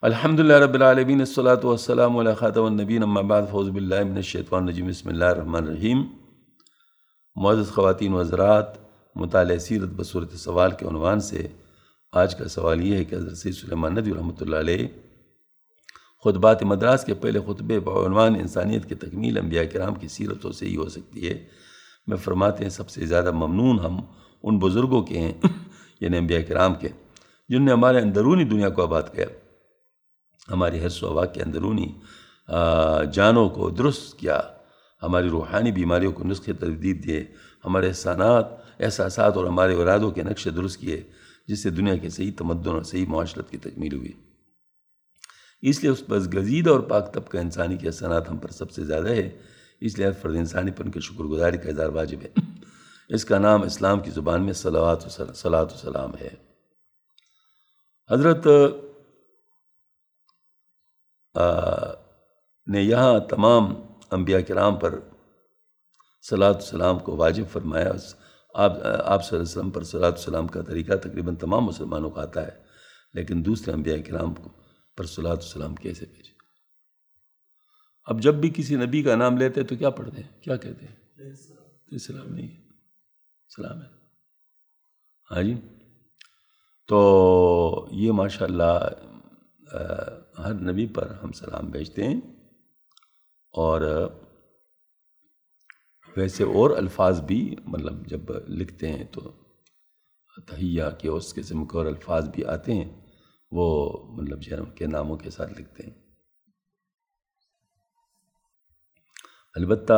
الحمدللہ رب العالمین الصلاۃ والسلام علی خاتم النبیین اما بعد فاعوذ باللہ من الشیطان الرجیم بسم اللہ الرحمن الرحیم۔ معزز خواتین و حضرات، مطالعہ سیرت بصورت سوال کے عنوان سے آج کا سوال یہ ہے کہ حضرت سید سلیمان ندوی رحمۃ اللہ علیہ خطبات مدراس کے پہلے خطبے بعنوان انسانیت کی تکمیل انبیاء کرام کی سیرتوں سے ہی ہو سکتی ہے؟ میں فرماتے ہیں سب سے زیادہ ممنون ہم ان بزرگوں کے ہیں یعنی انبیاء کرام کے، جن نے ہمارے اندرونی دنیا کو آباد کیا، ہماری حس و ہوا کے اندرونی جانوں کو درست کیا، ہماری روحانی بیماریوں کو نسخے تجدید دیے، ہمارے احساسات اور ہمارے ارادوں کے نقشے درست کیے، جس سے دنیا کے صحیح تمدن اور صحیح معاشرت کی تکمیل ہوئی۔ اس لیے اس بزگزیدہ اور پاک طبقہ انسانی کے احسانات ہم پر سب سے زیادہ ہے، اس لیے فرد انسانی پر ان کے شکر گزاری کا اظہار واجب ہے۔ اس کا نام اسلام کی زبان میں صلوات و سلام ہے۔ حضرت نے یہاں تمام انبیاء کرام پر صلاۃ و سلام کو واجب فرمایا۔ آپ صلی اللہ علیہ وسلم پر صلاۃ و سلام کا طریقہ تقریباً تمام مسلمانوں کو آتا ہے، لیکن دوسرے انبیاء کرام پر صلاۃ و سلام کیسے بھیجے؟ اب جب بھی کسی نبی کا نام لیتے تو کیا پڑھتے ہیں، کیا کہتے ہیں؟ سلام نہیں ہے، سلام ہے۔ ہاں جی، تو یہ ماشاءاللہ ہر نبی پر ہم سلام بھیجتے ہیں، اور ویسے اور الفاظ بھی مطلب جب لکھتے ہیں تو تحیہ کے اس قسم کے اور الفاظ بھی آتے ہیں، وہ مطلب جو ان کے ناموں کے ساتھ لکھتے ہیں۔ البتہ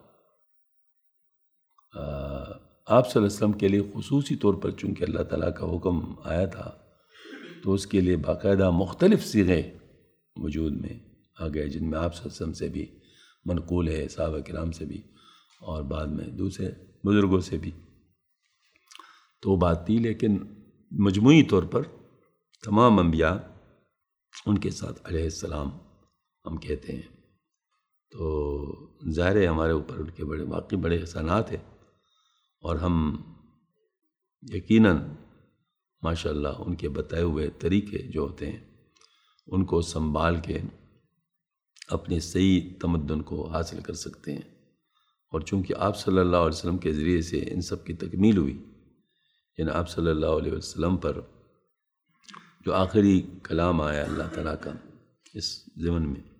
آپ صلی اللہ علیہ وسلم کے لیے خصوصی طور پر چونکہ اللہ تعالیٰ کا حکم آیا تھا تو اس کے لیے باقاعدہ مختلف صیغے وجود میں آ گئے، جن میں آپ صلی اللہ علیہ وسلم سے بھی منقول ہے، صحابہ کرام سے بھی، اور بعد میں دوسرے بزرگوں سے بھی، تو بات تھی۔ لیکن مجموعی طور پر تمام انبیاء ان کے ساتھ علیہ السلام ہم کہتے ہیں، تو ظاہر ہے ہمارے اوپر ان کے واقعی بڑے احسانات ہیں، اور ہم یقیناً ماشاءاللہ ان کے بتائے ہوئے طریقے جو ہوتے ہیں ان کو سنبھال کے اپنے صحیح تمدن کو حاصل کر سکتے ہیں۔ اور چونکہ آپ صلی اللہ علیہ وسلم کے ذریعے سے ان سب کی تکمیل ہوئی، یعنی آپ صلی اللہ علیہ وسلم پر جو آخری کلام آیا اللہ تعالیٰ کا اس زمن میں،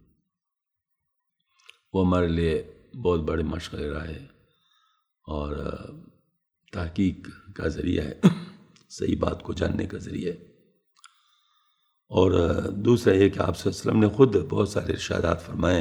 وہ ہمارے لیے بہت بڑے مشق رہا ہے اور تحقیق کا ذریعہ ہے، صحیح بات کو جاننے کا ذریعہ ہے۔ اور دوسرا یہ کہ آپ صلی اللہ علیہ وسلم نے خود بہت سارے ارشادات فرمائے،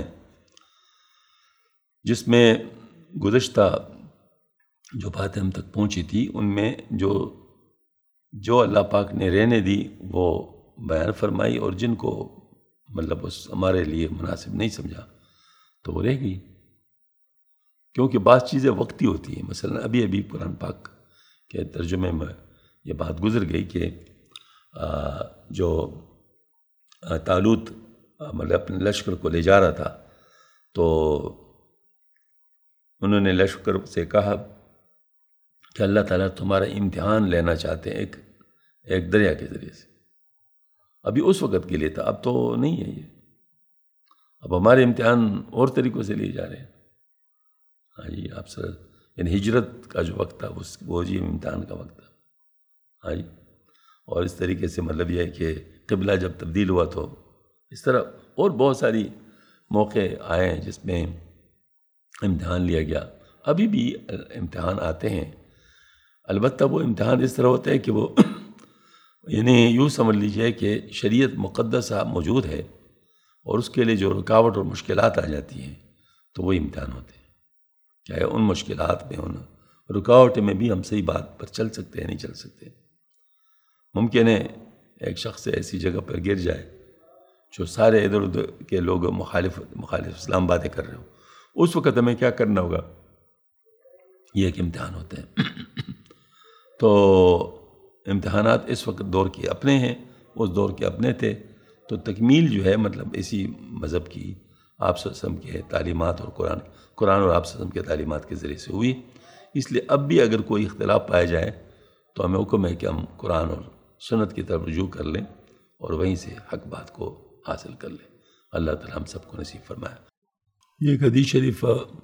جس میں گزشتہ جو باتیں ہم تک پہنچی تھی ان میں جو اللہ پاک نے رہنے دی وہ بیان فرمائی، اور جن کو مطلب اس ہمارے لیے مناسب نہیں سمجھا تو وہ رہ گئی، کیونکہ بعض چیزیں وقتی ہوتی ہیں۔ مثلا ابھی قرآن پاک کے ترجمے میں یہ بات گزر گئی کہ جو طالوت مطلب اپنے لشکر کو لے جا رہا تھا، تو انہوں نے لشکر سے کہا کہ اللہ تعالیٰ تمہارا امتحان لینا چاہتے ہیں ایک دریا کے ذریعے سے۔ ابھی اس وقت کے لیے تھا، اب تو نہیں ہے یہ، اب ہمارے امتحان اور طریقوں سے لیے جا رہے ہیں۔ ہاں جی، آپ سر یعنی ہجرت کا جو وقت تھا وہ جی امتحان کا وقت تھا۔ ہاں جی، اور اس طریقے سے مطلب یہ ہے کہ قبلہ جب تبدیل ہوا تو اس طرح اور بہت ساری موقع آئے ہیں جس میں امتحان لیا گیا۔ ابھی بھی امتحان آتے ہیں، البتہ وہ امتحان اس طرح ہوتا ہے کہ وہ یعنی یوں سمجھ لیجئے کہ شریعت مقدسہ موجود ہے، اور اس کے لیے جو رکاوٹ اور مشکلات آ جاتی ہیں تو وہی امتحان ہوتے ہیں، چاہے ان مشکلات میں ان رکاوٹ میں بھی ہم صحیح بات پر چل سکتے ہیں نہیں چل سکتے۔ ممکن ہے ایک شخص ایسی جگہ پر گر جائے جو سارے ادھر ادھر کے لوگ مخالف اسلام باتیں کر رہے ہوں، اس وقت ہمیں کیا کرنا ہوگا؟ یہ ایک امتحان ہوتے ہیں۔ تو امتحانات اس وقت دور کے اپنے ہیں، اس دور کے اپنے تھے، تو تکمیل جو ہے مطلب اسی مذہب کی آپ صلی اللہ علیہ وسلم کے تعلیمات اور قرآن اور آپ صلی اللہ علیہ وسلم کے تعلیمات کے ذریعے سے ہوئی۔ اس لیے اب بھی اگر کوئی اختلاف پایا جائے تو ہمیں حکم ہے کہ ہم قرآن اور سنت کی طرف رجوع کر لیں اور وہیں سے حق بات کو حاصل کر لیں۔ اللہ تعالیٰ ہم سب کو نصیب فرمائے۔ یہ ایک حدیث شریف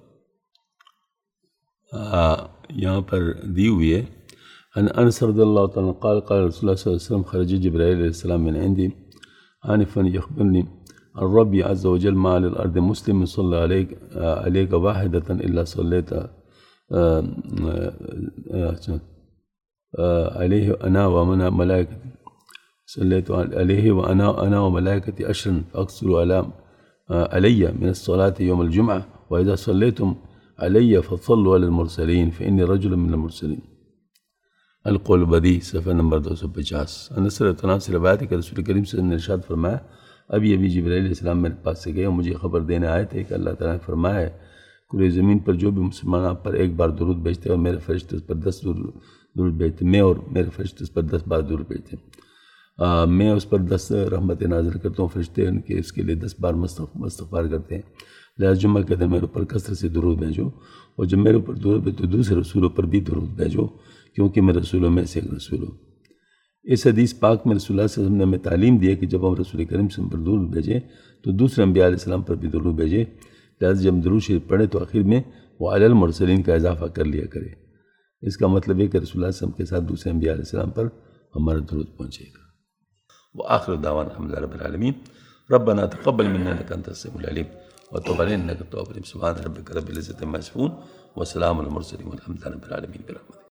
یہاں پر دی ہوئی ہے۔ عن انس رضی اللہ تعالیٰ قال قال رسول اللہ صلی اللہ علیہ وسلم خرج جبرائیل علیہ السلام من عندي آنفا يخبرني عن ربي عز وجل ما على الأرض مسلم صلى عليك واحدة إلا صليت عليه أنا وملائكتي صليت عليه وأنا وملائكتي عشرا فأكثروا علي من الصلاة يوم الجمعة وإذا صليتم علي فصلوا على المرسلين فإني رجل من المرسلين۔ القول بدی صفحہ نمبر 250۔ انس رضی اللہ عنہ سے روایت ہے کہ رسول کریم صلی اللہ علیہ وسلم نے ارشاد فرمایا، ابھی جبرائیل علیہ السلام میرے پاس سے گئے اور مجھے خبر دینے آئے تھے کہ اللہ تعالیٰ نے فرمایا ہے پوری زمین پر جو بھی مسلمان آپ پر ایک بار درود بھیجتے اور میرے فرشتے اس پر 10 درود بھیجتے، میں اور میرے فرشتے اس پر 10 بار درود بھیجتے، میں اس پر 10 رحمتیں نازل کرتا ہوں، فرشتے ان کے اس کے لیے 10 بار استغفار کرتے ہیں۔ لہٰذا جمعہ کے دن میرے اوپر کثرت سے درود بھیجو، اور جب میرے اوپر درود بھیجو تو دوسرے رسولوں پر بھی درود بھیجو، کیونکہ میں رسولوں میں سے ایک رسول ہوں۔ اس حدیث پاک میں رسول اللہ صلی اللہ علیہ وسلم نے ہمیں تعلیم دی ہے کہ جب ہم رسول کریم صلی اللہ علیہ وسلم پر درود بھیجیں تو دوسرے انبیاء علیہ السلام پر بھی درود بھیجیں۔ لہٰذا جب درود شریف پڑھیں تو آخر میں وہ علی المرسلین کا اضافہ کر لیا کرے۔ اس کا مطلب ہے کہ رسول اللہ صلی اللہ علیہ وسلم کے ساتھ دوسرے انبیاء علیہ السلام پر ہمارا درود پہنچے گا۔ وآخر دعوانا الحمد للہ رب العالمین۔ ربنا تقبل منا انک انت السمیع العلیم وتب علینا انک التواب الرحیم۔ سبحان ربک رب العزۃ عما یصفون وسلام علی المرسلین والحمد للہ رب العالمین برحمتک۔